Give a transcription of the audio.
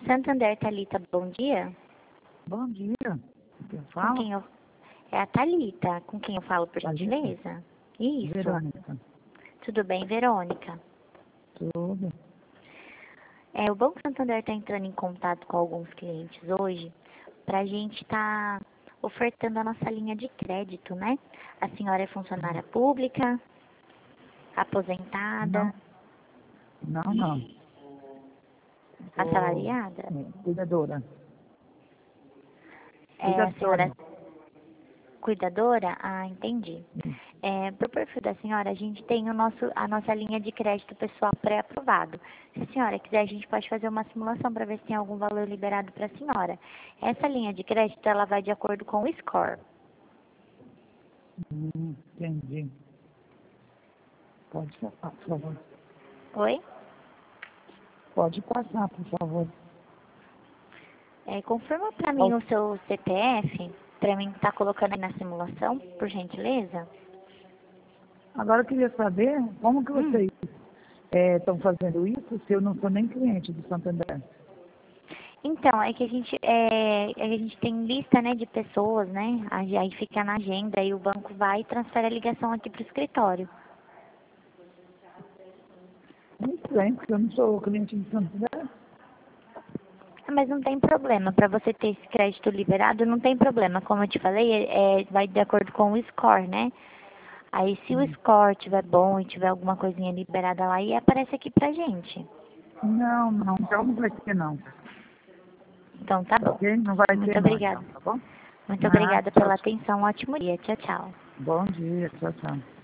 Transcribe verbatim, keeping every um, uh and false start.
Santander, Thalita, bom dia. Bom dia. Quem Com fala? quem eu... É a Thalita, com quem eu falo, por Thalita? gentileza? Isso. Verônica. Tudo bem, Verônica? Tudo. É, o Banco Santander está entrando em contato com alguns clientes hoje para a gente estar ofertando a nossa linha de crédito, né? A senhora é funcionária pública, aposentada, Não, não, não. Sou assalariada? é, cuidadora. É, a senhora Cuidadora. é cuidadora? Ah, entendi. É, pro perfil da senhora, a gente tem o nosso, a nossa linha de crédito pessoal pré-aprovado. Se a senhora quiser, a gente pode fazer uma simulação para ver se tem algum valor liberado para a senhora. Essa linha de crédito, ela vai de acordo com o score. Hum, entendi. Pode passar, por favor. Oi? Pode passar, por favor. É, confirma para mim Ó, o seu C P F, para mim estar colocando aí na simulação, por gentileza. Agora eu queria saber como que Hum. vocês estão fazendo isso se eu não sou nem cliente do Santander. Então, é que a gente, é, é que a gente tem lista, né, de pessoas, né? Aí aí fica na agenda e o banco vai e transfere a ligação aqui para o escritório. Muito bem, porque eu não sou cliente do Santander. Ah, mas não tem problema, para você ter esse crédito liberado, não tem problema. Como eu te falei, é, é- vai de acordo com o score, né? Aí se o Hum. score tiver bom e tiver alguma coisinha liberada lá, aí aparece aqui pra gente. Não, não, então não vai ter não. Então tá Tá bom. ok? Não vai Muito ter não, obrigada. então, tá bom? Muito Nada, obrigada tchau, pela tchau. atenção. Um ótimo dia. Tchau, tchau. Bom dia, tchau, tchau.